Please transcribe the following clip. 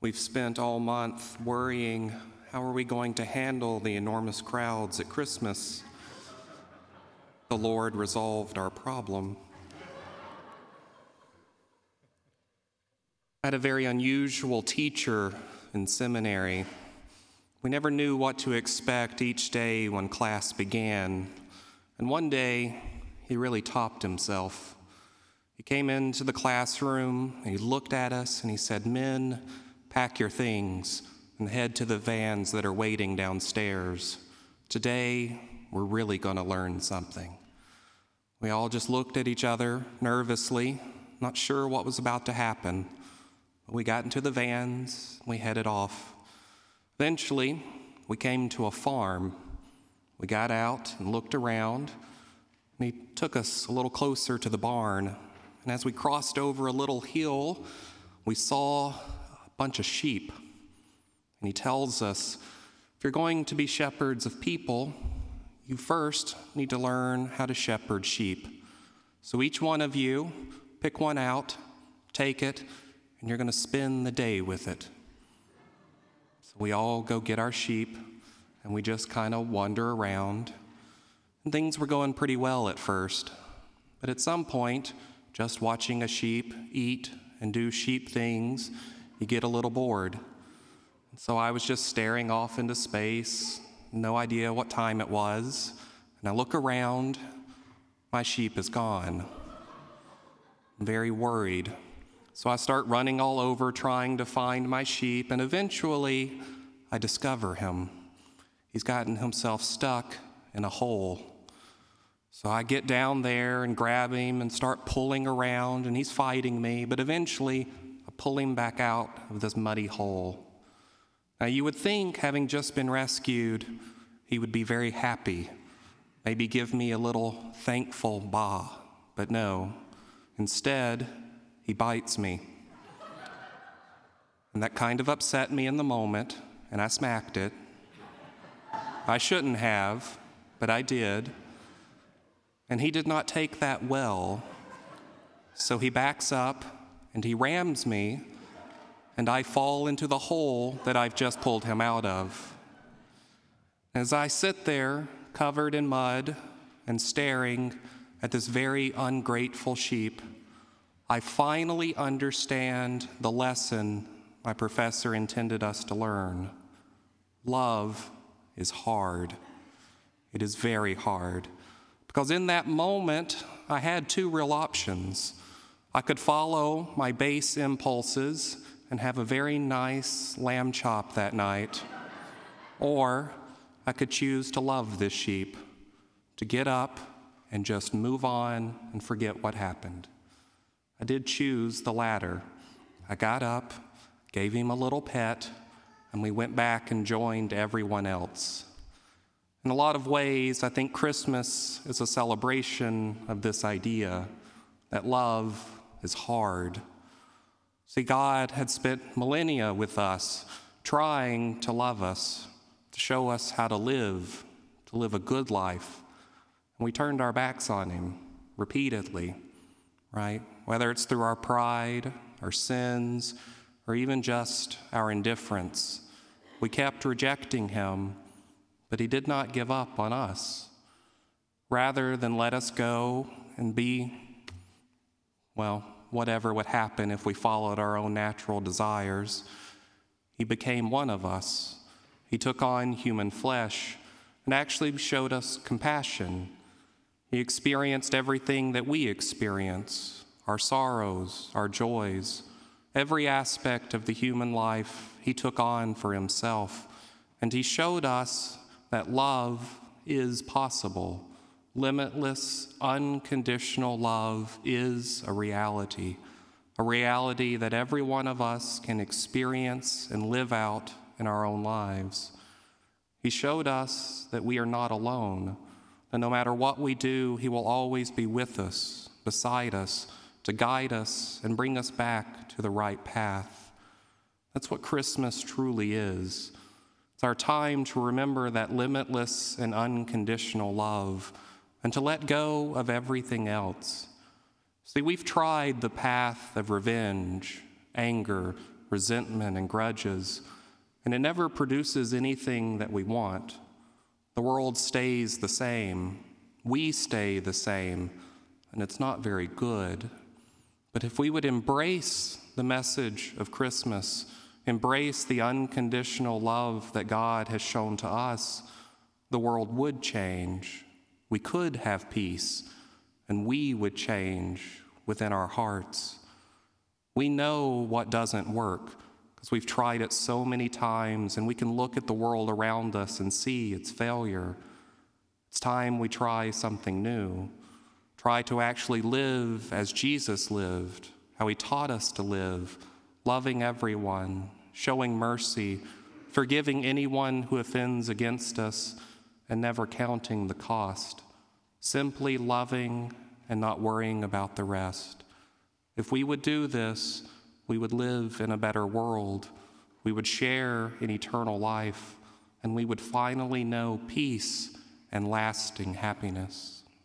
We've spent all month worrying, how are we going to handle the enormous crowds at Christmas? The Lord resolved our problem. I had a very unusual teacher in seminary. We never knew what to expect each day when class began. And one day, he really topped himself. He came into the classroom, and he looked at us, and he said, "Men, pack your things and head to the vans that are waiting downstairs. Today, we're really going to learn something." We all just looked at each other nervously, not sure what was about to happen. But we got into the vans, we headed off. Eventually, we came to a farm. We got out and looked around, and he took us a little closer to the barn. And as we crossed over a little hill, we saw bunch of sheep. And he tells us, if you're going to be shepherds of people, you first need to learn how to shepherd sheep. So each one of you, pick one out, take it, and you're going to spend the day with it. So we all go get our sheep, and we just kind of wander around. And things were going pretty well at first. But at some point, just watching a sheep eat and do sheep things, you get a little bored. So I was just staring off into space, no idea what time it was, and I look around, my sheep is gone. I'm very worried. So I start running all over trying to find my sheep, and eventually I discover him. He's gotten himself stuck in a hole. So I get down there and grab him and start pulling around, and he's fighting me, but eventually I pull him back out of this muddy hole. Now you would think, having just been rescued, he would be very happy, maybe give me a little thankful bah, but no. Instead, he bites me. And that kind of upset me in the moment, and I smacked it. I shouldn't have, but I did. And he did not take that well. So he backs up and he rams me, and I fall into the hole that I've just pulled him out of. As I sit there, covered in mud and staring at this very ungrateful sheep, I finally understand the lesson my professor intended us to learn. Love is hard. It is very hard. Because in that moment, I had two real options. I could follow my base impulses and have a very nice lamb chop that night, or I could choose to love this sheep, to get up and just move on and forget what happened. I did choose the latter. I got up, gave him a little pet, and we went back and joined everyone else. In a lot of ways, I think Christmas is a celebration of this idea that love is hard. See, God had spent millennia with us, trying to love us, to show us how to live a good life. And we turned our backs on him repeatedly, right? Whether it's through our pride, our sins, or even just our indifference. We kept rejecting him, but he did not give up on us. Rather than let us go and be, whatever would happen if we followed our own natural desires, he became one of us. He took on human flesh and actually showed us compassion. He experienced everything that we experience, our sorrows, our joys. Every aspect of the human life he took on for himself. And he showed us that love is possible. Limitless, unconditional love is a reality that every one of us can experience and live out in our own lives. He showed us that we are not alone, that no matter what we do, he will always be with us, beside us, to guide us and bring us back to the right path. That's what Christmas truly is. It's our time to remember that limitless and unconditional love and to let go of everything else. See, we've tried the path of revenge, anger, resentment, and grudges, and it never produces anything that we want. The world stays the same. We stay the same, and it's not very good. But if we would embrace the message of Christmas, embrace the unconditional love that God has shown to us, the world would change. We could have peace, and we would change within our hearts. We know what doesn't work because we've tried it so many times, and we can look at the world around us and see its failure. It's time we try something new. Try to actually live as Jesus lived, how he taught us to live, loving everyone, showing mercy, forgiving anyone who offends against us, and never counting the cost, simply loving and not worrying about the rest. If we would do this, we would live in a better world, we would share in eternal life, and we would finally know peace and lasting happiness.